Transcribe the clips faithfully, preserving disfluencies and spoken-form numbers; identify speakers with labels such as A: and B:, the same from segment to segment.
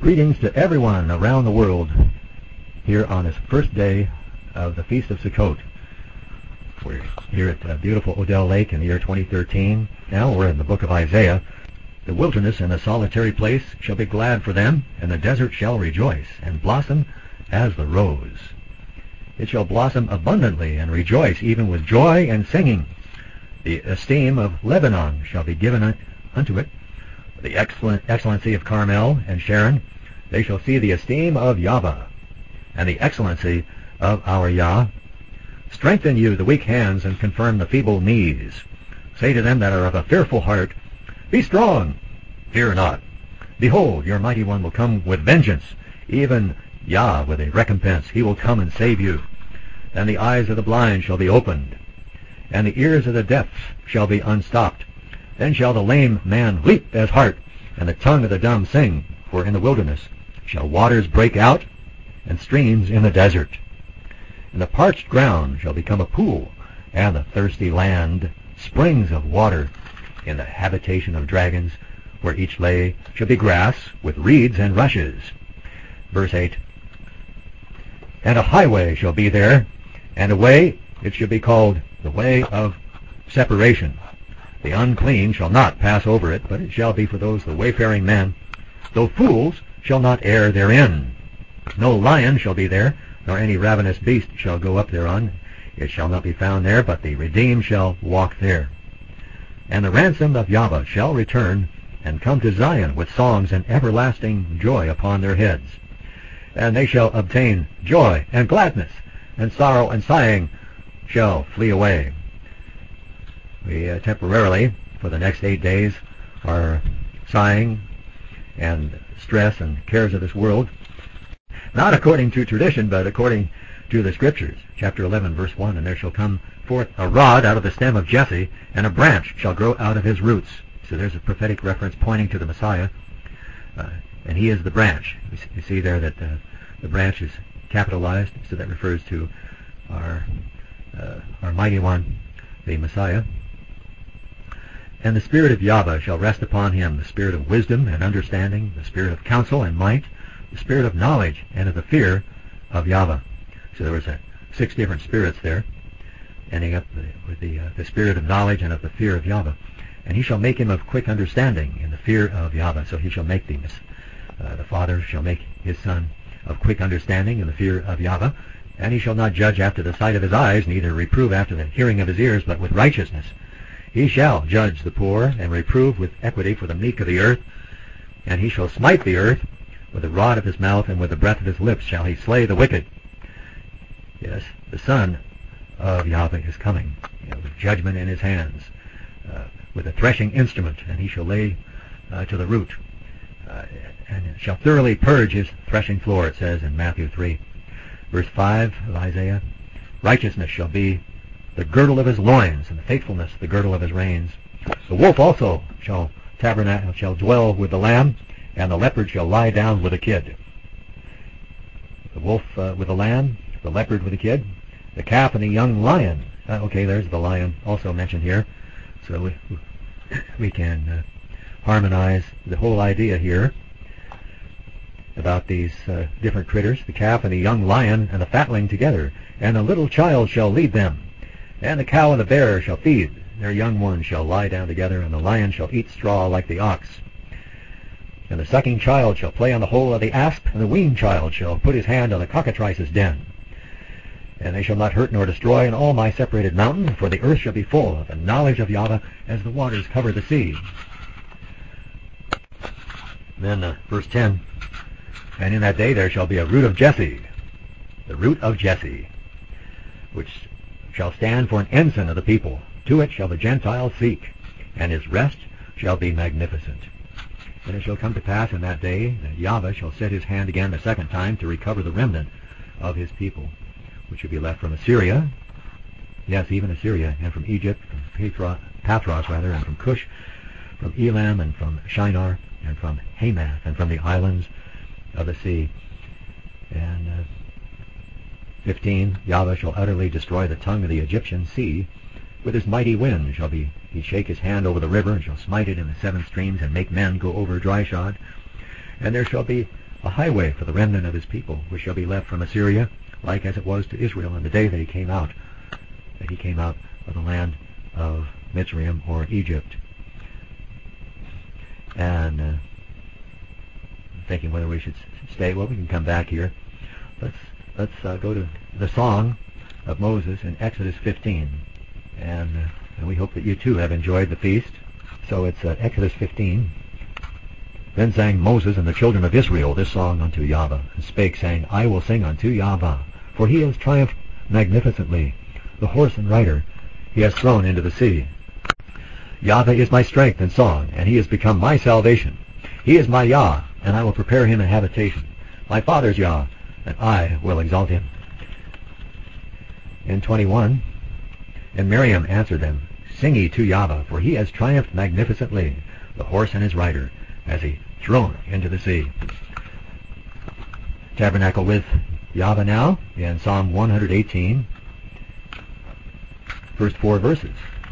A: Greetings to everyone around the world here on this first day of the Feast of Sukkot. We're here at uh, beautiful Odell Lake in the year twenty thirteen. Now we're in the book of Isaiah. The wilderness and the solitary place shall be glad for them, and the desert shall rejoice and blossom as the rose. It shall blossom abundantly and rejoice, even with joy and singing. The esteem of Lebanon shall be given unto it, the excellent excellency of Carmel and Sharon. They shall see the esteem of Yahweh, and the excellency of our Yah. Strengthen you the weak hands, and confirm the feeble knees. Say to them that are of a fearful heart, Be strong, fear not. Behold, your mighty one will come with vengeance, even Yah with a recompense. He will come and save you. And the eyes of the blind shall be opened, and the ears of the deaf shall be unstopped. Then shall the lame man leap as hart, and the tongue of the dumb sing. For in the wilderness shall waters break out, and streams in the desert. And the parched ground shall become a pool, and the thirsty land springs of water. In the habitation of dragons, where each lay, shall be grass with reeds and rushes. Verse eight. And a highway shall be there, and a way, it shall be called the way of separation. The unclean shall not pass over it, but it shall be for those the wayfaring men. Though fools shall not err therein. No lion shall be there, nor any ravenous beast shall go up thereon. It shall not be found there, but the redeemed shall walk there. And the ransomed of Yahweh shall return, and come to Zion with songs and everlasting joy upon their heads. And they shall obtain joy and gladness, and sorrow and sighing shall flee away. We uh, temporarily, for the next eight days, are sighing and stress and cares of this world, not according to tradition, but according to the Scriptures. Chapter eleven, verse one, And there shall come forth a rod out of the stem of Jesse, and a branch shall grow out of his roots. So there's a prophetic reference pointing to the Messiah, uh, and he is the branch. You see there that uh, the branch is capitalized, so that refers to our, uh, our mighty one, the Messiah. And the Spirit of Yahweh shall rest upon him, the Spirit of wisdom and understanding, the Spirit of counsel and might, the Spirit of knowledge and of the fear of Yahweh. So there was a, six different spirits there, ending up with the, uh, the Spirit of knowledge and of the fear of Yahweh. And he shall make him of quick understanding in the fear of Yahweh. So he shall make thee, uh, the Father shall make his Son of quick understanding in the fear of Yahweh. And he shall not judge after the sight of his eyes, neither reprove after the hearing of his ears, but with righteousness. He shall judge the poor, and reprove with equity for the meek of the earth. And he shall smite the earth with the rod of his mouth, and with the breath of his lips shall he slay the wicked. Yes, the Son of Yahweh is coming, you know, with judgment in his hands, uh, with a threshing instrument, and he shall lay uh, to the root, uh, and shall thoroughly purge his threshing floor, it says in Matthew three. Verse five of Isaiah, Righteousness shall be the girdle of his loins, and faithfulness the girdle of his reins. The wolf also shall tabernacle, shall dwell with the lamb, and the leopard shall lie down with the kid. The wolf uh, with the lamb, the leopard with the kid, the calf and the young lion. Uh, okay, there's the lion also mentioned here. So we, we can uh, harmonize the whole idea here about these uh, different critters, the calf and the young lion and the fatling together. And a little child shall lead them. And the cow and the bear shall feed. Their young ones shall lie down together, and the lion shall eat straw like the ox. And the sucking child shall play on the hole of the asp, and the weaned child shall put his hand on the cockatrice's den. And they shall not hurt nor destroy in all my separated mountain, for the earth shall be full of the knowledge of Yahweh as the waters cover the sea. Then uh, verse ten, And in that day there shall be a root of Jesse, the root of Jesse, which shall stand for an ensign of the people. To it shall the Gentiles seek, and his rest shall be magnificent. And it shall come to pass in that day that Yahweh shall set his hand again the second time to recover the remnant of his people, which shall be left from Assyria, yes, even Assyria, and from Egypt, from Pathros, Pathros rather, and from Cush, from Elam, and from Shinar, and from Hamath, and from the islands of the sea. And uh, fifteen, Yahweh shall utterly destroy the tongue of the Egyptian sea. With his mighty wind shall be, he shake his hand over the river, and shall smite it in the seven streams, and make men go over dry shod. And there shall be a highway for the remnant of his people, which shall be left from Assyria, like as it was to Israel in the day that he came out, that he came out of the land of Mitzrayim or Egypt. And uh, thinking whether we should stay. Well, we can come back here. Let's let's uh, go to the song of Moses in Exodus fifteen, and, uh, and we hope that you too have enjoyed the feast. So it's uh, Exodus fifteen. Then sang Moses and the children of Israel this song unto Yahweh, and spake, saying, I will sing unto Yahweh, for he has triumphed magnificently. The horse and rider he has thrown into the sea. Yahweh is my strength and song, and he is become my salvation. He is my Yah, and I will prepare him a habitation. My father's Yah, and I will exalt him. In twenty-one, and Miriam answered them, Sing ye to Yahweh, for he has triumphed magnificently. The horse and his rider has he thrown into the sea. Tabernacle with Yahweh now in Psalm one eighteen, first four verses.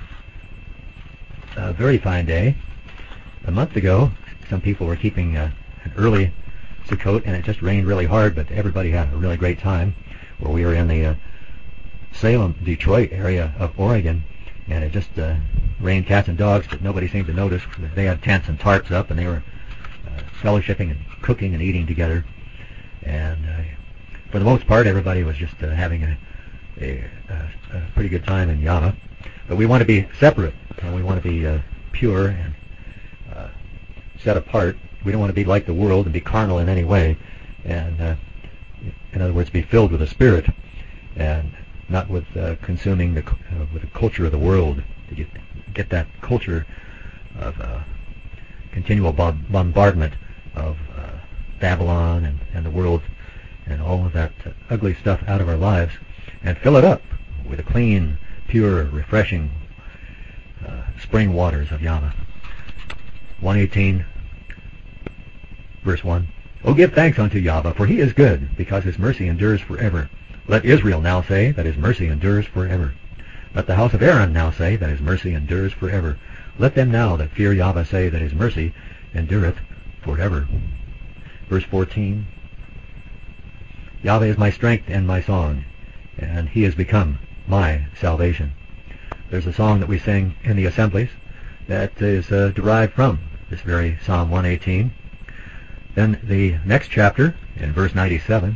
A: A very fine day. A month ago, some people were keeping uh, an early Sukkot, and it just rained really hard, but everybody had a really great time. Where we were in the uh, Salem, Detroit area of Oregon, and it just uh, rained cats and dogs, but nobody seemed to notice. They had tents and tarps up, and they were uh, fellowshipping and cooking and eating together. And uh, for the most part, everybody was just uh, having a, a, a, a pretty good time in Yahweh. But we want to be separate, and we want to be uh, pure and uh, set apart. We don't want to be like the world and be carnal in any way, and uh, in other words, be filled with the Spirit, and not with uh, consuming the uh, with the culture of the world. To get get that culture of uh, continual bombardment of uh, Babylon and, and the world and all of that uh, ugly stuff out of our lives, and fill it up with the clean, pure, refreshing uh, spring waters of Yahweh. one eighteen, verse one. O give thanks unto Yahweh, for he is good, because his mercy endures forever. Let Israel now say that his mercy endures forever. Let the house of Aaron now say that his mercy endures forever. Let them now that fear Yahweh say that his mercy endureth forever. Verse fourteen. Yahweh is my strength and my song, and he has become my salvation. There's a song that we sing in the assemblies that is uh, derived from this very Psalm one eighteen. Then the next chapter, in verse ninety-seven,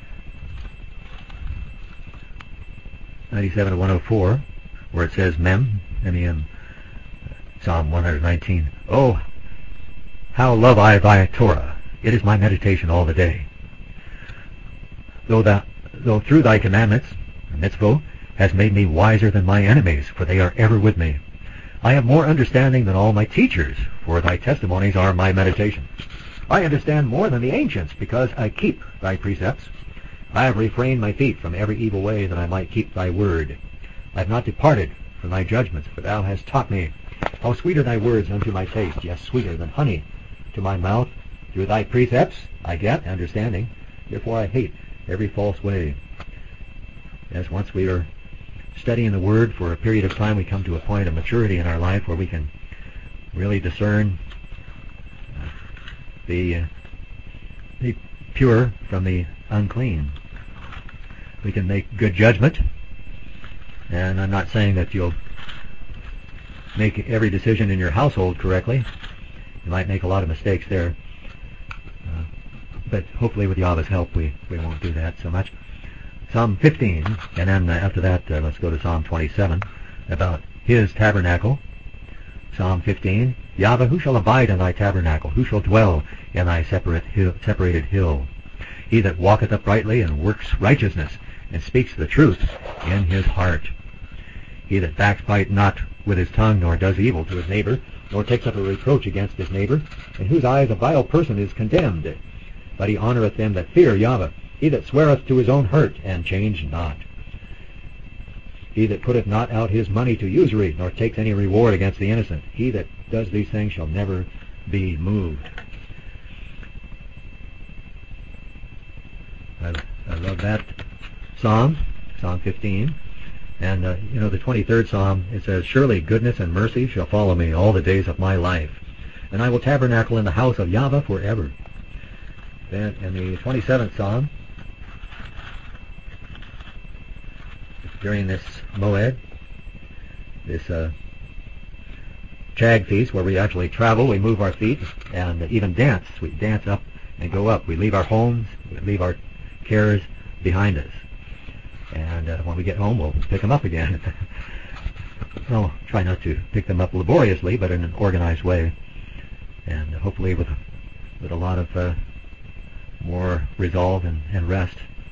A: ninety-seven to one oh four, where it says Mem, M E M, Psalm one nineteen. Oh, how love I thy Torah! It is my meditation all the day. Though, thou, though through thy commandments, mitzvah, has made me wiser than my enemies, for they are ever with me. I have more understanding than all my teachers, for thy testimonies are my meditation. I understand more than the ancients, because I keep thy precepts. I have refrained my feet from every evil way, that I might keep thy word. I have not departed from thy judgments, for thou hast taught me. How sweet are thy words unto my taste, yes, sweeter than honey to my mouth. Through thy precepts I get understanding, therefore I hate every false way. As once we are studying the Word for a period of time, we come to a point of maturity in our life where we can really discern uh, the, uh, the pure from the unclean. We can make good judgment, and I'm not saying that you'll make every decision in your household correctly. You might make a lot of mistakes there, uh, but hopefully with Yahweh's help we, we won't do that so much. Psalm fifteen, and then uh, after that uh, let's go to Psalm twenty-seven, about his tabernacle. Psalm fifteen, Yahweh, who shall abide in thy tabernacle? Who shall dwell in thy separate hill, separated hill? He that walketh uprightly and works righteousness, and speaks the truth in his heart. He that backbite not with his tongue, nor does evil to his neighbor, nor takes up a reproach against his neighbor, in whose eyes a vile person is condemned. But he honoureth them that fear Yahweh. He that sweareth to his own hurt, and change not. He that putteth not out his money to usury, nor takes any reward against the innocent. He that does these things shall never be moved. I, I love that psalm, Psalm fifteen. And, uh, you know, the twenty-third Psalm, it says, Surely goodness and mercy shall follow me all the days of my life, and I will tabernacle in the house of Yahweh forever. Then in the twenty-seventh Psalm, during this Moed, this uh, Chag feast where we actually travel, we move our feet and even dance. We dance up and go up. We leave our homes, we leave our cares behind us. And uh, when we get home, we'll pick them up again. Well, try not to pick them up laboriously, but in an organized way. And uh, hopefully with, with a lot of uh, more resolve and, and rest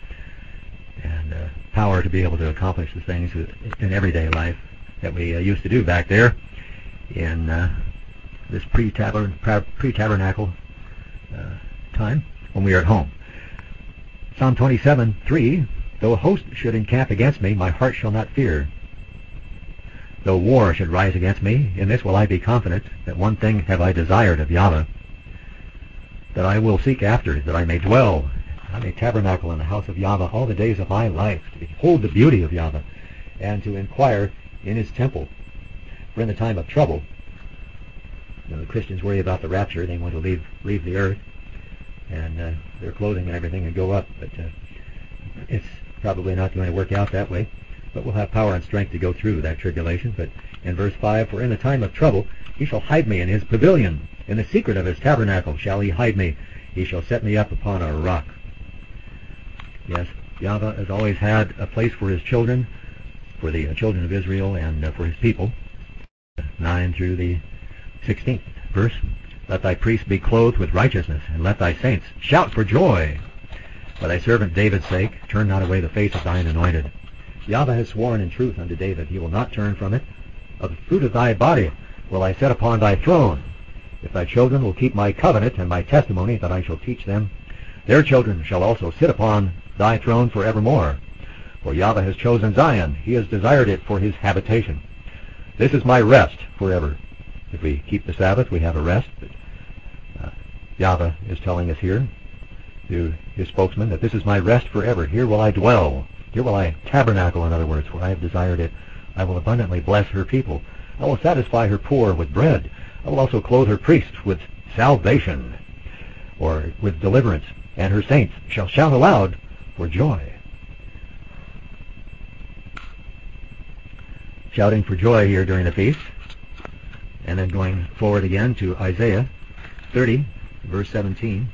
A: and uh, power to be able to accomplish the things in everyday life that we uh, used to do back there in uh, this pre-tabernacle uh, time when we are at home. Psalm twenty-seven, three, though a host should encamp against me, my heart shall not fear. Though war should rise against me, in this will I be confident, that one thing have I desired of Yahweh, that I will seek after, that I may dwell, I may tabernacle in the house of Yahweh all the days of my life, to behold the beauty of Yahweh, and to inquire in his temple. For in the time of trouble, you know, the Christians worry about the rapture. They want to leave leave the earth and uh, their clothing and everything and go up. But uh, it's probably not going to work out that way. But we'll have power and strength to go through that tribulation. But in verse five, for in the time of trouble he shall hide me in his pavilion. In the secret of his tabernacle shall he hide me. He shall set me up upon a rock. Yes, Yahweh has always had a place for his children, for the uh, children of Israel and uh, for his people. nine through the sixteenth verse. Let thy priests be clothed with righteousness, and let thy saints shout for joy. For thy servant David's sake, turn not away the face of thine anointed. Yahweh has sworn in truth unto David, he will not turn from it. Of the fruit of thy body will I set upon thy throne. If thy children will keep my covenant and my testimony that I shall teach them, their children shall also sit upon thy throne forevermore. For Yahweh has chosen Zion, he has desired it for his habitation. This is my rest forever. If we keep the Sabbath, we have a rest. But, uh, Yahweh is telling us here, through his spokesman, that this is my rest forever. Here will I dwell. Here will I tabernacle, in other words, for I have desired it. I will abundantly bless her people. I will satisfy her poor with bread. I will also clothe her priests with salvation, or with deliverance, and her saints shall shout aloud for joy. Shouting for joy here during the feast. And then going forward again to Isaiah thirty, verse seventeen.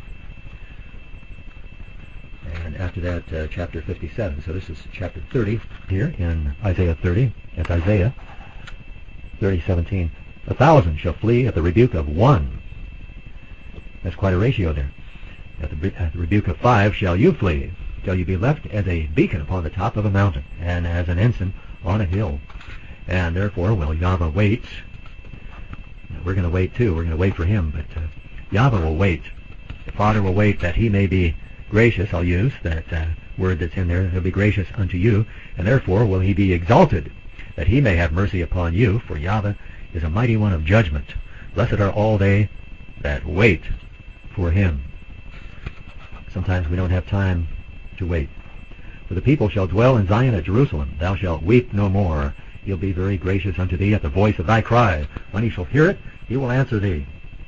A: And after that, uh, chapter fifty-seven. So this is chapter thirty here in Isaiah thirty. That's Isaiah thirty, seventeen. A thousand shall flee at the rebuke of one. That's quite a ratio there. At the, at the rebuke of five shall you flee, till you be left as a beacon upon the top of a mountain, and as an ensign on a hill. And therefore will Yahweh wait. We're going to wait too. We're going to wait for him. But uh, Yahweh will wait. The Father will wait that he may be gracious. I'll use that uh, word that's in there. He'll be gracious unto you. And therefore will he be exalted, that he may have mercy upon you. For Yahweh is a mighty one of judgment. Blessed are all they that wait for him. Sometimes we don't have time to wait. For the people shall dwell in Zion at Jerusalem. Thou shalt weep no more. He'll be very gracious unto thee at the voice of thy cry. When he shall hear it, he will answer thee.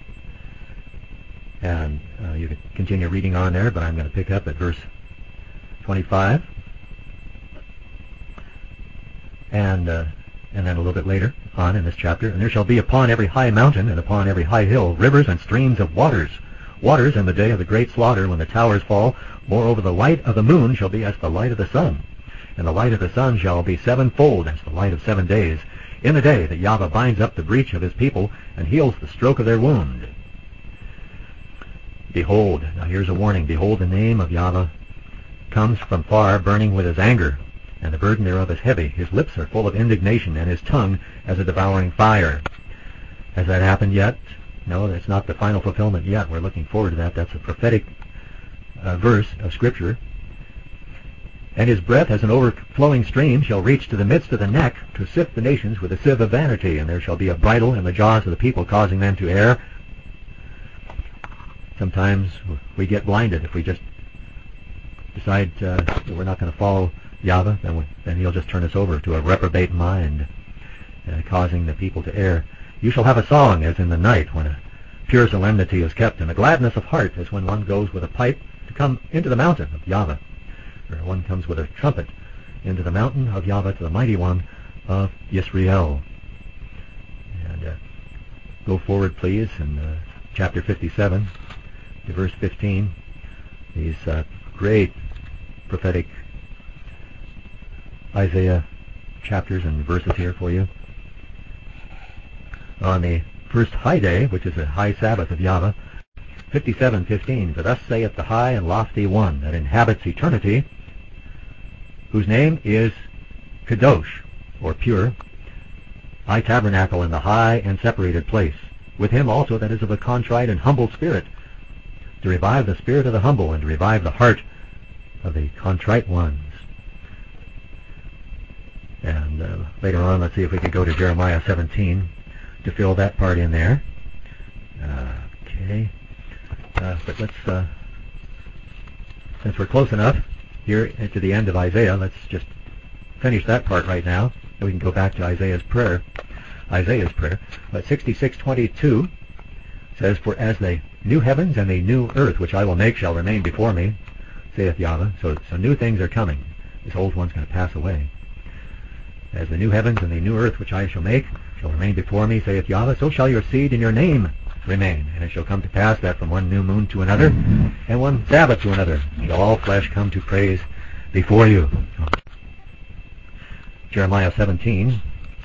A: And uh, you can continue reading on there, but I'm going to pick up at verse twenty-five. And uh, and then a little bit later on in this chapter. And there shall be upon every high mountain and upon every high hill rivers and streams of waters. Waters in the day of the great slaughter, when the towers fall. Moreover, the light of the moon shall be as the light of the sun. And the light of the sun shall be sevenfold as the light of seven days, in the day that Yahweh binds up the breach of his people and heals the stroke of their wound. Behold, now here's a warning, behold, the name of Yahweh comes from far, burning with his anger, and the burden thereof is heavy. His lips are full of indignation, and his tongue as a devouring fire. Has that happened yet? No, that's not the final fulfillment yet. We're looking forward to that. That's a prophetic uh, verse of Scripture. And his breath as an overflowing stream shall reach to the midst of the neck, to sift the nations with a sieve of vanity. And there shall be a bridle in the jaws of the people, causing them to err. Sometimes we get blinded. If we just decide uh, that we're not going to follow Yahweh, then, we, then he'll just turn us over to a reprobate mind, uh, causing the people to err. You shall have a song as in the night, when a pure solemnity is kept, and the gladness of heart as when one goes with a pipe to come into the mountain of Yahweh, or one comes with a trumpet into the mountain of Yahweh, to the mighty one of Yisrael. And uh, go forward, please, in uh, chapter fifty-seven to verse fifteen. These uh, great prophetic Isaiah chapters and verses here for you. On the first high day, which is a high Sabbath of Yahweh, fifty-seven fifteen, for thus saith the high and lofty one that inhabits eternity, whose name is Kadosh, or pure. I tabernacle in the high and separated place, with him also that is of a contrite and humble spirit, to revive the spirit of the humble, and to revive the heart of the contrite ones. And uh, later on, let's see if we could go to Jeremiah seventeen to fill that part in there. Uh, okay. Uh, but let's, uh, since we're close enough here to the end of Isaiah, let's just finish that part right now, and we can go back to Isaiah's prayer. Isaiah's prayer. But sixty-six twenty-two says, for as the new heavens and the new earth which I will make shall remain before me, saith Yahweh. So, so new things are coming. This old one's going to pass away. As the new heavens and the new earth which I shall make shall remain before me, saith Yahweh, so shall your seed and your name remain. And it shall come to pass that from one new moon to another, and one Sabbath to another, shall all flesh come to praise before you. Jeremiah seventeen,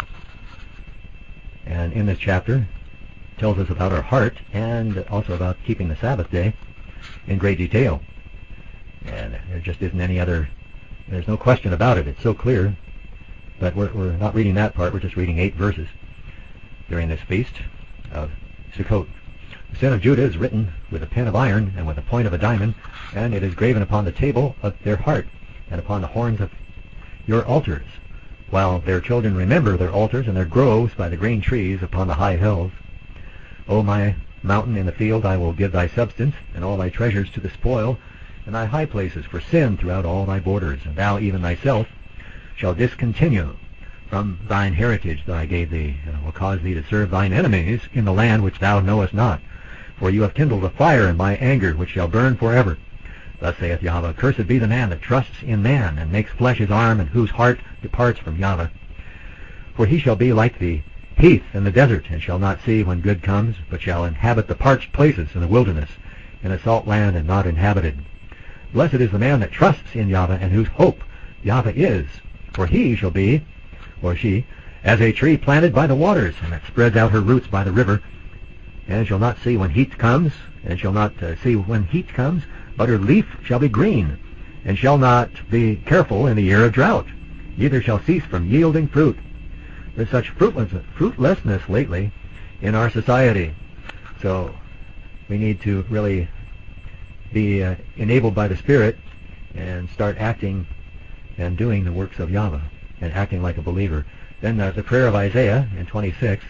A: and in this chapter, tells us about our heart, and also about keeping the Sabbath day in great detail. And there just isn't any other, there's no question about it. It's so clear. But we're, we're not reading that part. We're just reading eight verses during this feast of Sukkot. The sin of Judah is written with a pen of iron and with a point of a diamond, and it is graven upon the table of their heart and upon the horns of your altars, while their children remember their altars and their groves by the green trees upon the high hills. O my mountain in the field, I will give thy substance, and all thy treasures to the spoil, and thy high places for sin throughout all thy borders. And thou even thyself shall discontinue from thine heritage that I gave thee, and I will cause thee to serve thine enemies in the land which thou knowest not. For you have kindled a fire in my anger, which shall burn forever. Thus saith Yahweh, cursed be the man that trusts in man, and makes flesh his arm, and whose heart departs from Yahweh. For he shall be like the heath in the desert, and shall not see when good comes, but shall inhabit the parched places in the wilderness, in a salt land and not inhabited. Blessed is the man that trusts in Yahweh, and whose hope Yahweh is. For he shall be, or she, as a tree planted by the waters, and that spreads out her roots by the river, and shall not see when heat comes, and shall not uh, see when heat comes, but her leaf shall be green, and shall not be careful in the year of drought, neither shall cease from yielding fruit. There's such fruitless, fruitlessness lately in our society, so we need to really be uh, enabled by the Spirit and start acting and doing the works of Yahweh and acting like a believer. Then uh, the prayer of Isaiah in twenty-six.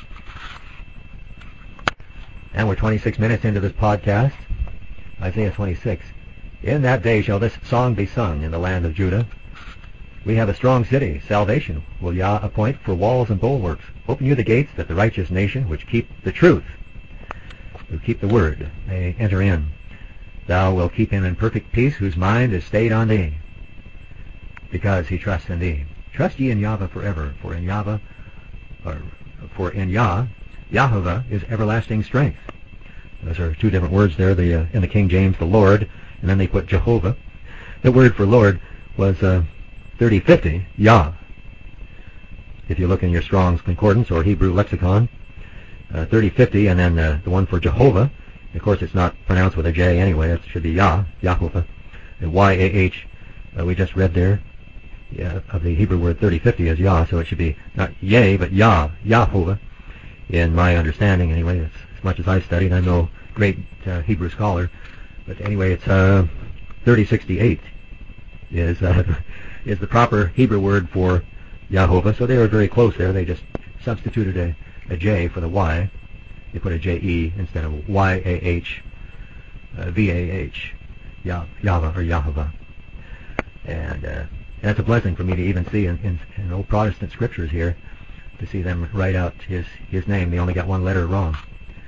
A: And we're twenty-six minutes into this podcast. Isaiah twenty-six. In that day shall this song be sung in the land of Judah. We have a strong city. Salvation will Yah appoint for walls and bulwarks. Open you the gates, that the righteous nation, which keep the truth, who keep the word, may enter in. Thou wilt keep him in perfect peace, whose mind is stayed on thee, because he trusts in thee. Trust ye in Yahweh forever, for in Yahweh, or for in Yah, Yahovah is everlasting strength. Those are two different words there. The uh, in the King James, the Lord, and then they put Jehovah. The word for Lord was uh, thirty fifty, Yah. If you look in your Strong's Concordance or Hebrew Lexicon, uh, thirty fifty, and then uh, the one for Jehovah. Of course, it's not pronounced with a J anyway. It should be Yah, Yahovah. And Y A H, uh, we just read there, yeah, of the Hebrew word thirty fifty is Yah, so it should be not Yeh, but Yah, Yahovah. In my understanding, anyway, it's, as much as I've studied, I'm no great uh, Hebrew scholar, but anyway, it's uh, thirty sixty-eight is uh, is the proper Hebrew word for Yahovah. So they were very close there. They just substituted a, a J for the Y. They put a J E instead of Y A H, uh, V A H, Yah, Yahweh or Yahovah. And uh, that's a blessing for me to even see in, in, in old Protestant scriptures here, to see them write out his his name. They only got one letter wrong.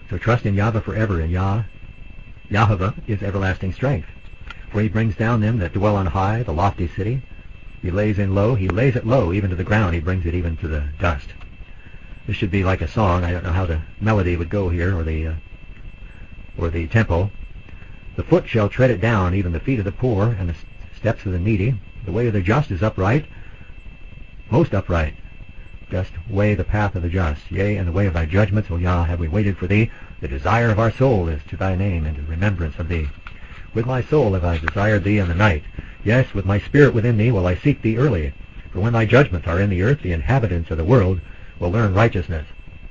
A: So trust in Yahweh forever, and Yah, Yahweh is everlasting strength. For he brings down them that dwell on high, the lofty city. He lays in low, he lays it low, even to the ground, he brings it even to the dust. This should be like a song. I don't know how the melody would go here, or the, uh, or the tempo. The foot shall tread it down, even the feet of the poor, and the steps of the needy. The way of the just is upright, most upright. Just weigh the path of the just. Yea, and the way of thy judgments, O Yah, have we waited for thee. The desire of our soul is to thy name, and to remembrance of thee. With my soul have I desired thee in the night. Yes, with my spirit within me will I seek thee early. For when thy judgments are in the earth, the inhabitants of the world will learn righteousness.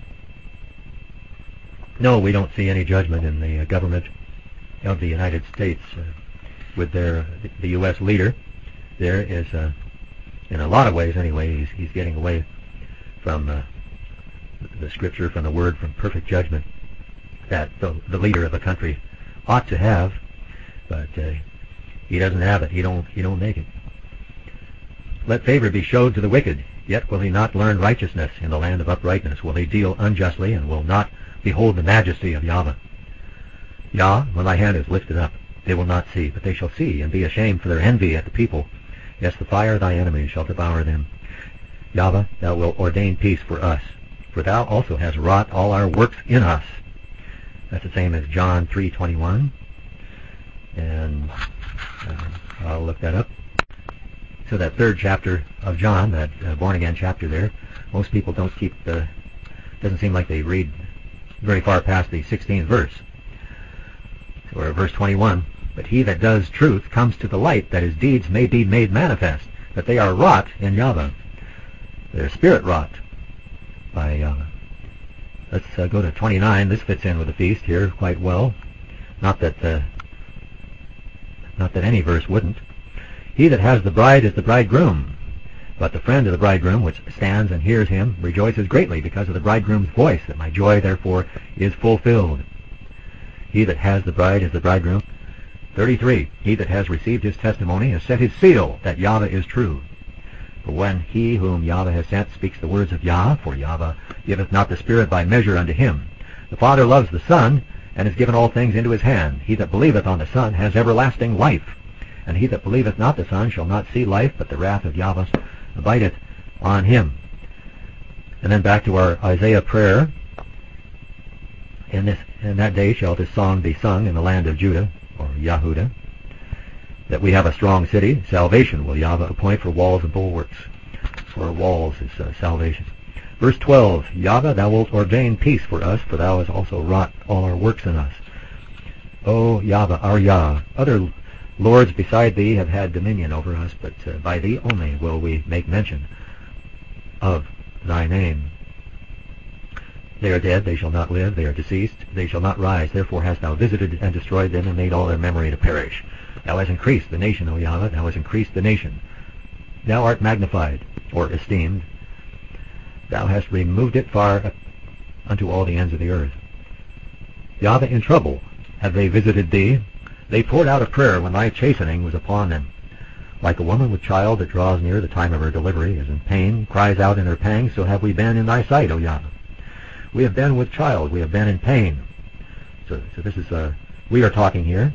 A: No, we don't see any judgment in the uh, government of the United States uh, with their the U S leader. There is, uh, in a lot of ways anyway, he's, he's getting away from uh, the scripture, from the word, from perfect judgment that the, the leader of a country ought to have, but uh, he doesn't have it. He don't. He don't make it. Let favor be showed to the wicked, yet will he not learn righteousness. In the land of uprightness will he deal unjustly, and will not behold the majesty of Yahweh. Yah, when thy hand is lifted up, they will not see, but they shall see, and be ashamed for their envy at the people. Yes, the fire of thy enemies shall devour them. Yahweh, thou wilt ordain peace for us, for thou also hast wrought all our works in us. That's the same as John three twenty-one. And uh, I'll look that up. So that third chapter of John, that uh, born-again chapter there, most people don't keep the, doesn't seem like they read very far past the sixteenth verse. Or verse twenty-one, but he that does truth comes to the light, that his deeds may be made manifest, that they are wrought in Yahweh. They're spirit wrought by Yahweh. Let's uh, go to twenty-nine. This fits in with the feast here quite well. Not that uh, not that any verse wouldn't. He that has the bride is the bridegroom, but the friend of the bridegroom, which stands and hears him, rejoices greatly because of the bridegroom's voice, that my joy therefore is fulfilled. He that has the bride is the bridegroom. thirty-three. He that has received his testimony has set his seal, that Yahweh is true. For when he whom Yahweh has sent speaks the words of Yah, for Yahweh giveth not the Spirit by measure unto him. The Father loves the Son, and has given all things into his hand. He that believeth on the Son has everlasting life. And he that believeth not the Son shall not see life, but the wrath of Yahweh abideth on him. And then back to our Isaiah prayer. In this, in that day shall this song be sung in the land of Judah, or Yahudah, that we have a strong city. Salvation will Yahweh appoint for walls and bulwarks. For walls is uh, salvation. Verse twelve, Yahweh, thou wilt ordain peace for us, for thou hast also wrought all our works in us. O Yahweh, our Yah, other lords beside thee have had dominion over us, but uh, by thee only will we make mention of thy name. They are dead, they shall not live, they are deceased, they shall not rise. Therefore hast thou visited and destroyed them, and made all their memory to perish. Thou hast increased the nation, O Yahweh, thou hast increased the nation. Thou art magnified, or esteemed. Thou hast removed it far unto all the ends of the earth. Yahweh, in trouble have they visited thee. They poured out a prayer when thy chastening was upon them. Like a woman with child that draws near the time of her delivery, is in pain, cries out in her pangs, so have we been in thy sight, O Yahweh. We have been with child, we have been in pain. So, so this is, uh, we are talking here.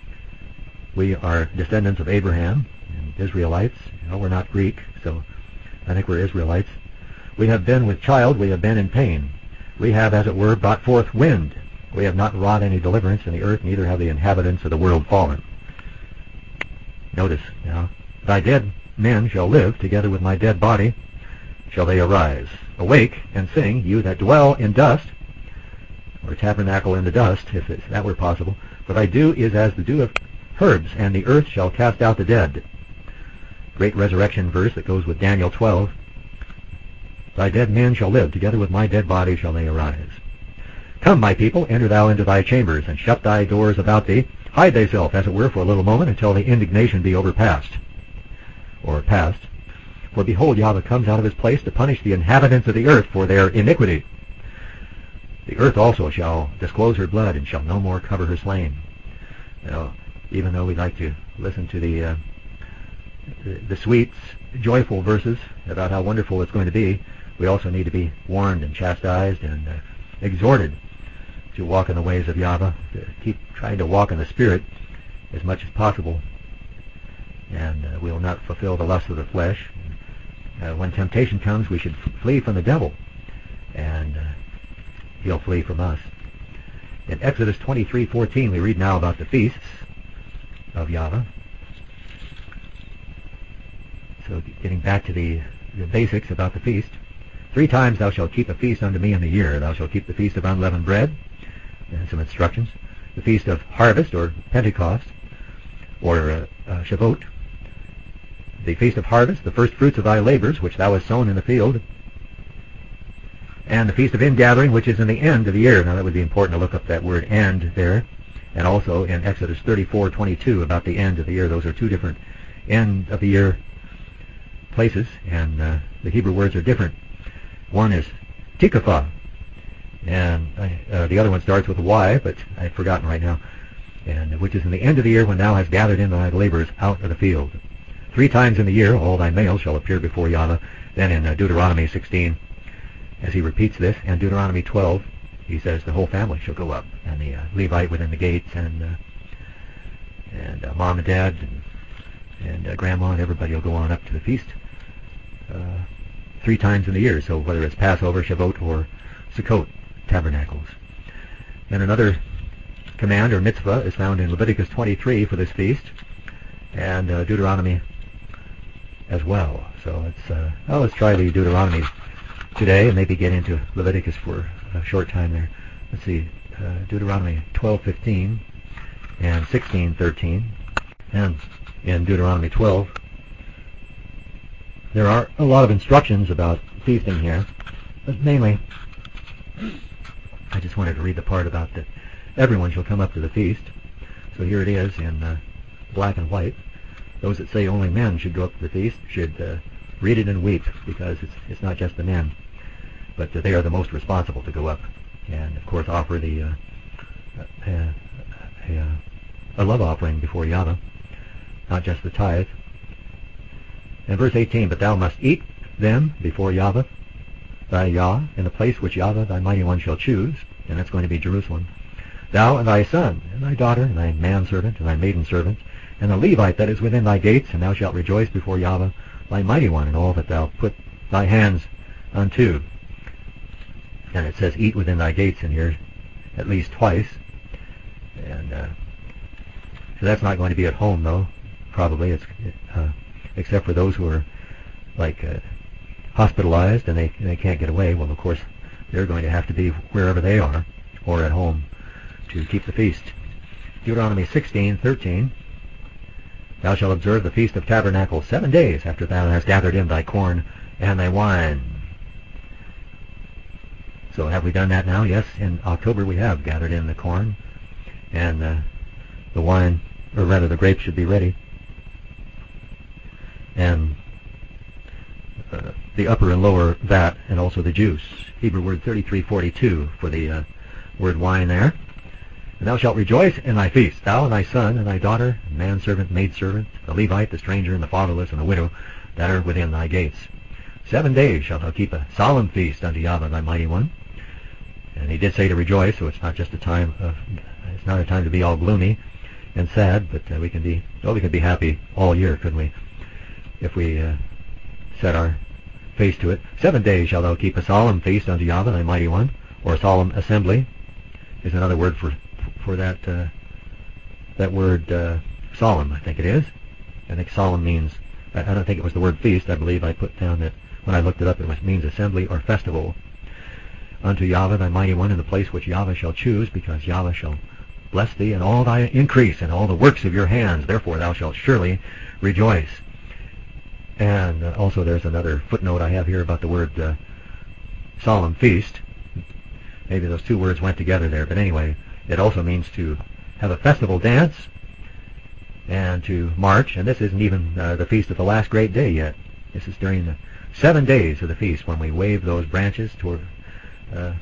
A: We are descendants of Abraham and Israelites. You know, we're not Greek, so I think we're Israelites. We have been with child, we have been in pain. We have, as it were, brought forth wind. We have not wrought any deliverance in the earth, neither have the inhabitants of the world fallen. Notice now, thy dead men shall live, together with my dead body shall they arise. Awake and sing, you that dwell in dust, or tabernacle in the dust, if that were possible. For thy dew is as the dew of herbs, and the earth shall cast out the dead. Great resurrection verse that goes with Daniel twelve. Thy dead men shall live, together with my dead body shall they arise. Come, my people, enter thou into thy chambers, and shut thy doors about thee. Hide thyself, as it were, for a little moment, until the indignation be overpast, or past. For behold, Yahweh comes out of his place to punish the inhabitants of the earth for their iniquity. The earth also shall disclose her blood, and shall no more cover her slain. Now, even though we like to listen to the, uh, the the sweet, joyful verses about how wonderful it's going to be, we also need to be warned and chastised and uh, exhorted to walk in the ways of Yahweh, to keep trying to walk in the Spirit as much as possible, and uh, we will not fulfill the lust of the flesh. Uh, when temptation comes, we should f- flee from the devil, and uh, he'll flee from us. In Exodus twenty-three fourteen, we read now about the feasts of Yahweh. So getting back to the, the basics about the feast. Three times thou shalt keep a feast unto me in the year. Thou shalt keep the feast of unleavened bread, and some instructions. The feast of harvest, or Pentecost, or uh, uh, Shavuot. The feast of harvest, the first fruits of thy labors, which thou hast sown in the field. And the feast of ingathering, which is in the end of the year. Now that would be important to look up that word end there. And also in Exodus thirty-four twenty-two about the end of the year. Those are two different end of the year places, and uh, the Hebrew words are different. One is tikafah, and uh, the other one starts with a Y, but I've forgotten right now, and which is in the end of the year when thou hast gathered in thy labors out of the field. Three times in the year all thy males shall appear before Yahweh. Then in uh, Deuteronomy sixteen, as he repeats this, and Deuteronomy twelve, he says the whole family shall go up, and the uh, Levite within the gates, and uh, and uh, mom and dad, and, and uh, grandma, and everybody will go on up to the feast uh, three times in the year. So whether it's Passover, Shavuot, or Sukkot, tabernacles. And another command or mitzvah is found in Leviticus twenty-three for this feast, and uh, Deuteronomy as well. So it's uh, well, let's try the Deuteronomy today, and maybe get into Leviticus for a short time there. Let's see, uh, Deuteronomy twelve fifteen and sixteen thirteen, and in Deuteronomy twelve there are a lot of instructions about feasting here, but mainly I just wanted to read the part about that everyone shall come up to the feast. So here it is in uh, black and white. Those that say only men should go up to the feast should uh, read it and weep, because it's, it's not just the men, but uh, they are the most responsible to go up and, of course, offer the uh, uh, a, a love offering before Yahweh, not just the tithe. And verse eighteen, but thou must eat them before Yahweh thy Yah, in the place which Yahweh thy mighty one shall choose, and that's going to be Jerusalem. Thou and thy son, and thy daughter, and thy manservant, and thy maidservant, and the Levite that is within thy gates, and thou shalt rejoice before Yahweh thy mighty one, in all that thou put thy hands unto. And it says, eat within thy gates in here at least twice. And uh, so that's not going to be at home, though, probably. It's uh, except for those who are like uh, hospitalized and they they can't get away. Well, of course, they're going to have to be wherever they are or at home to keep the feast. Deuteronomy sixteen thirteen. Thou shalt observe the Feast of Tabernacles seven days after thou hast gathered in thy corn and thy wine. So have we done that now? Yes, in October we have gathered in the corn, and uh, the wine, or rather the grapes, should be ready. And uh, the upper and lower vat, and also the juice. Hebrew word thirty-three forty-two for the uh, word wine there. And thou shalt rejoice in thy feast, thou and thy son, and thy daughter, and manservant, maidservant, the Levite, the stranger, and the fatherless, and the widow, that are within thy gates. Seven days shalt thou keep a solemn feast unto Yahweh thy mighty one. And he did say to rejoice, so it's not just a time of, it's not a time to be all gloomy and sad, but uh, we can be, well, we can be happy all year, couldn't we, if we uh, set our face to it. Seven days shalt thou keep a solemn feast unto Yahweh thy mighty one, or a solemn assembly is another word for for that uh, that word uh, solemn, I think it is. I think solemn means, I, I don't think it was the word feast. I believe I put down that when I looked it up, it was, means assembly or festival. Unto Yahweh thy mighty one, in the place which Yahweh shall choose, because Yahweh shall bless thee in all thy increase and all the works of your hands. Therefore thou shalt surely rejoice. And uh, also there's another footnote I have here about the word uh, solemn feast. Maybe those two words went together there, but anyway, it also means to have a festival dance and to march. And this isn't even uh, the feast of the last great day yet. This is during the seven days of the feast when we wave those branches toward uh,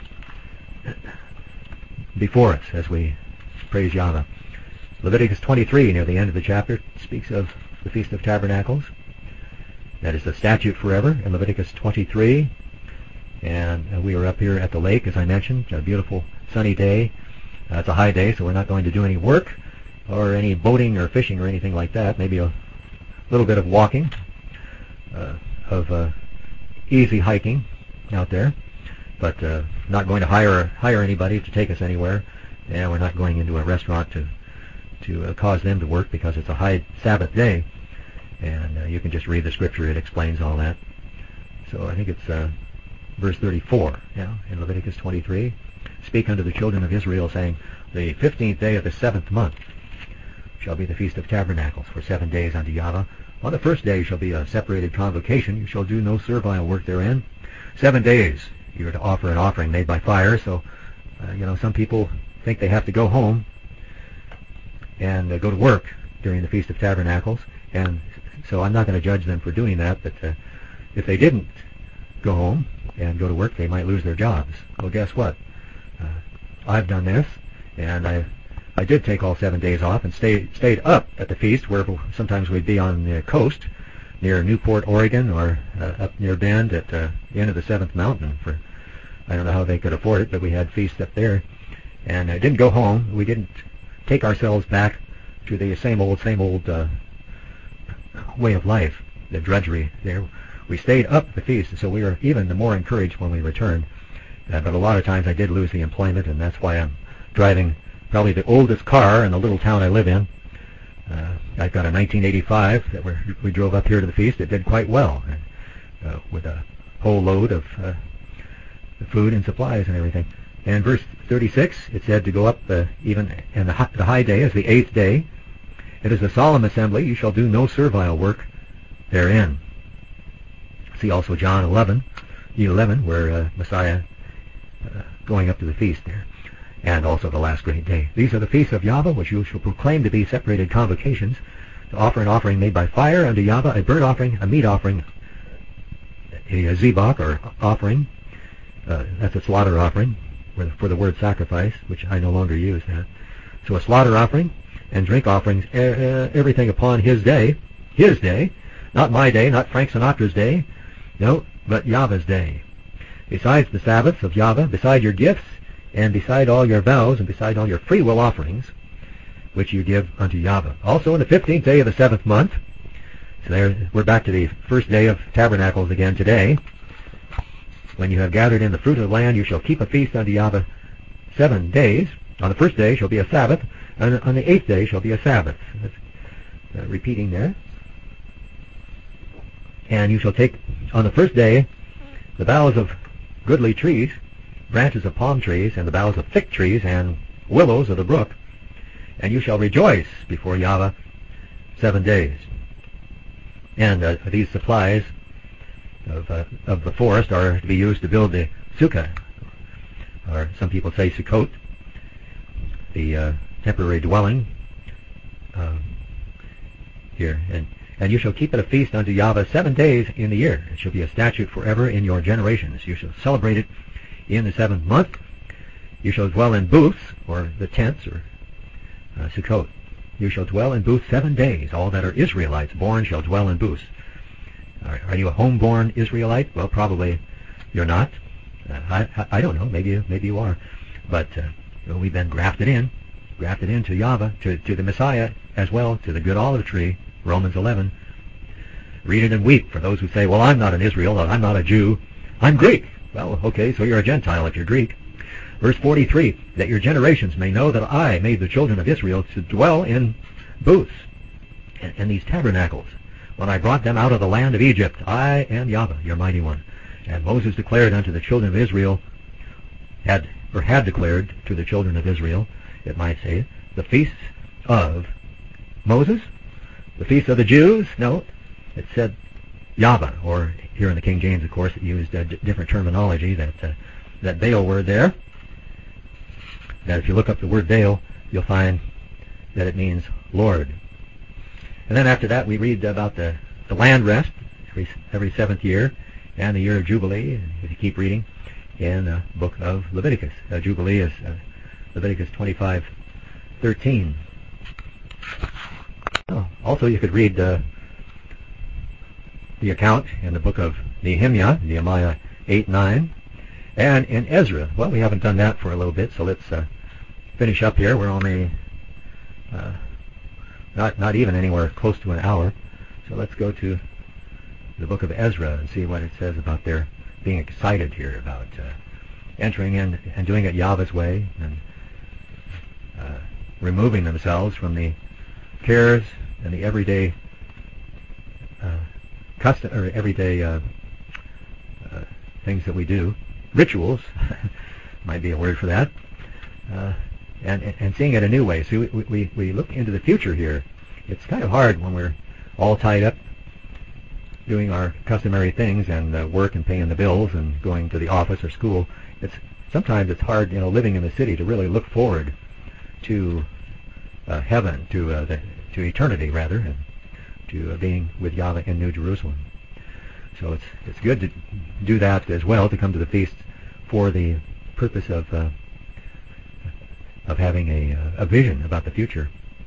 A: before us as we praise Yahweh. Leviticus twenty-three, near the end of the chapter, speaks of the Feast of Tabernacles. That is the statute forever in Leviticus twenty-three. And uh, we were up here at the lake, as I mentioned, a beautiful sunny day. Uh, it's a high day, so we're not going to do any work or any boating or fishing or anything like that. Maybe a little bit of walking, uh, of uh, easy hiking out there, but uh, not going to hire hire anybody to take us anywhere, and we're not going into a restaurant to to uh, cause them to work because it's a high Sabbath day. And uh, you can just read the scripture; it explains all that. So I think it's uh, verse thirty-four, yeah, in Leviticus twenty-three. Speak unto the children of Israel, saying, the fifteenth day of the seventh month shall be the Feast of Tabernacles, for seven days unto Yahweh. On the first day shall be a separated convocation. You shall do no servile work therein. Seven days you are to offer an offering made by fire. So, uh, you know, some people think they have to go home and uh, go to work during the Feast of Tabernacles. And so I'm not going to judge them for doing that. But uh, if they didn't go home and go to work, they might lose their jobs. Well, guess what? Uh, I've done this, and I I did take all seven days off and stay, stayed up at the feast, where sometimes we'd be on the coast near Newport, Oregon, or uh, up near Bend at uh, the end of the seventh mountain. For I don't know how they could afford it, but we had feasts up there. And I didn't go home. We didn't take ourselves back to the same old, same old uh, way of life, the drudgery there. We stayed up at the feast, so we were even more encouraged when we returned. Uh, but a lot of times I did lose the employment, and that's why I'm driving probably the oldest car in the little town I live in. Uh, I've got a nineteen eighty-five that we're, we drove up here to the feast. It did quite well, uh, with a whole load of uh, food and supplies and everything. And verse thirty-six, it said to go up uh, even in the high, the high day as the eighth day. It is a solemn assembly. You shall do no servile work therein. See also John eleven, eleven, where uh, Messiah uh, going up to the feast there. And also the last great day. These are the feasts of Yahweh, which you shall proclaim to be separated convocations, to offer an offering made by fire unto Yahweh, a burnt offering, a meat offering, a, a zebach, or offering. Uh, that's a slaughter offering, for the, for the word sacrifice, which I no longer use that. So a slaughter offering, and drink offerings, uh, everything upon his day, his day, not my day, not Frank Sinatra's day, no, but Yahweh's day. Besides the Sabbaths of Yahweh, beside your gifts, and beside all your vows, and beside all your freewill offerings, which you give unto Yahweh. Also in the fifteenth day of the seventh month, so there we're back to the first day of Tabernacles again today. When you have gathered in the fruit of the land, you shall keep a feast unto Yahweh seven days. On the first day shall be a Sabbath, and on the eighth day shall be a Sabbath. That's uh, repeating there. And you shall take on the first day the boughs of goodly trees, branches of palm trees, and the boughs of thick trees, and willows of the brook, and you shall rejoice before Yahweh seven days. And uh, these supplies of, uh, of the forest are to be used to build the sukkah, or some people say Sukkot, the uh, temporary dwelling uh, here. And, and you shall keep it a feast unto Yahweh seven days in the year. It shall be a statute forever in your generations. You shall celebrate it in the seventh month. You shall dwell in booths, or the tents, or uh, Sukkot. You shall dwell in booths seven days. All that are Israelites born shall dwell in booths. Are, are you a homeborn Israelite? Well, probably you're not. Uh, I, I I don't know. Maybe you, maybe you are. But uh, well, we've been grafted in, grafted into Yahweh, to, to the Messiah as well, to the good olive tree, Romans eleven. Read it and weep for those who say, well, I'm not an Israel, I'm not a Jew, I'm Greek. Well, okay, so you're a Gentile if you're Greek. Verse forty-three, that your generations may know that I made the children of Israel to dwell in booths, and, and these tabernacles, when I brought them out of the land of Egypt. I am Yahweh, your mighty one. And Moses declared unto the children of Israel, had or had declared to the children of Israel, it might say, the feasts of Moses, the feasts of the Jews. No, it said Yahweh, or here in the King James, of course, it used a d- different terminology, that uh, that Baal word there. That if you look up the word Baal, you'll find that it means Lord. And then after that, we read about the, the land rest every, every seventh year, and the year of Jubilee, and if you keep reading, in the book of Leviticus. Uh, Jubilee is uh, Leviticus twenty-five thirteen. Oh, also, you could read uh, the account in the book of Nehemiah, Nehemiah eight nine, And in Ezra, well, we haven't done that for a little bit, so let's uh, finish up here. We're only uh, not not even anywhere close to an hour, so let's go to the book of Ezra and see what it says about their being excited here about uh, entering in and doing it Yahweh's way and uh, removing themselves from the cares and the everyday uh, custom or everyday uh, uh, things that we do, rituals might be a word for that, uh, and and seeing it a new way. So we, we we look into the future here. It's kind of hard when we're all tied up doing our customary things and uh, work and paying the bills and going to the office or school. It's sometimes it's hard, you know, living in the city to really look forward to uh, heaven, to uh, the, to eternity rather, and to uh, being with Yahweh in New Jerusalem. So it's it's good to do that as well, to come to the feast for the purpose of uh, of having a a vision about the future.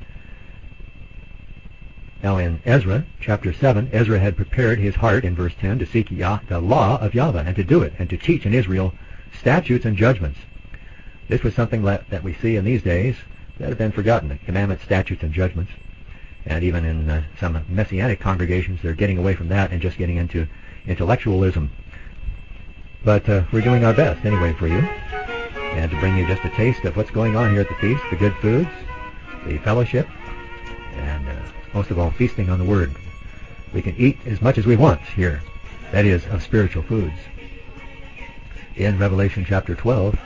A: Now in Ezra chapter seven, Ezra had prepared his heart in verse ten to seek Yah, the law of Yahweh, and to do it, and to teach in Israel statutes and judgments. This was something that, that we see in these days that have been forgotten, the commandments, statutes, and judgments. And even in uh, some Messianic congregations, they're getting away from that and just getting into intellectualism. But uh, we're doing our best anyway for you, and to bring you just a taste of what's going on here at the feast, the good foods, the fellowship, and uh, most of all, feasting on the Word. We can eat as much as we want here, that is, of spiritual foods. In Revelation chapter twelve,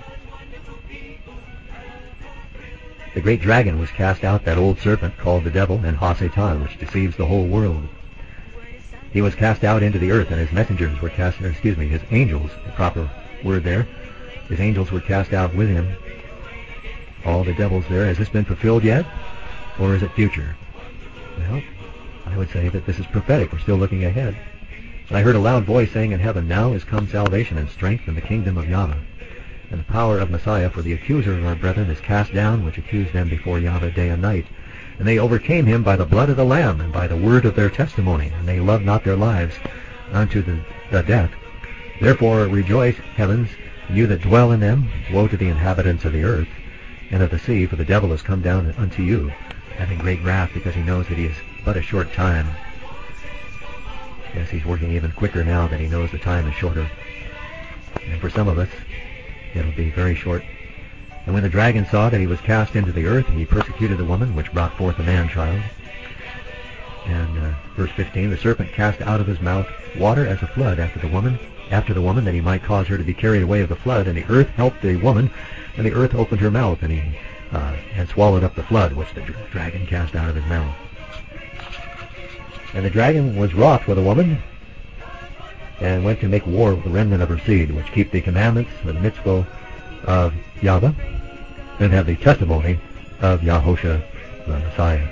A: the great dragon was cast out, that old serpent called the devil and Ha-Satan, which deceives the whole world. He was cast out into the earth, and his messengers were cast, or excuse me, his angels, the proper word there, his angels were cast out with him. All the devils there. Has this been fulfilled yet, or is it future? Well, I would say that this is prophetic. We're still looking ahead. And I heard a loud voice saying in heaven, "Now is come salvation and strength and the kingdom of Yahweh, and the power of Messiah, for the accuser of our brethren is cast down, which accused them before Yahweh day and night. And they overcame him by the blood of the Lamb and by the word of their testimony, and they loved not their lives unto the, the death. Therefore rejoice, heavens, and you that dwell in them. Woe to the inhabitants of the earth and of the sea, for the devil is come down unto you, having great wrath, because he knows that he is but a short time." Yes, he's working even quicker now that he knows the time is shorter. And for some of us, it'll be very short. "And when the dragon saw that he was cast into the earth, he persecuted the woman which brought forth a man-child." And uh, verse fifteen, "The serpent cast out of his mouth water as a flood after the woman, after the woman, that he might cause her to be carried away of the flood. And the earth helped the woman, and the earth opened her mouth, and he uh, had swallowed up the flood which the dra- dragon cast out of his mouth. And the dragon was wroth with the woman, and went to make war with the remnant of her seed, which keep the commandments, the mitzvah of Yahweh, and have the testimony of Yahushua, the Messiah."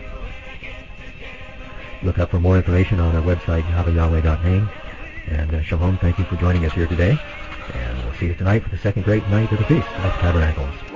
A: Look up for more information on our website, yahweh yahweh dot name. And uh, Shalom, thank you for joining us here today. And we'll see you tonight for the second great night of the Feast of Tabernacles.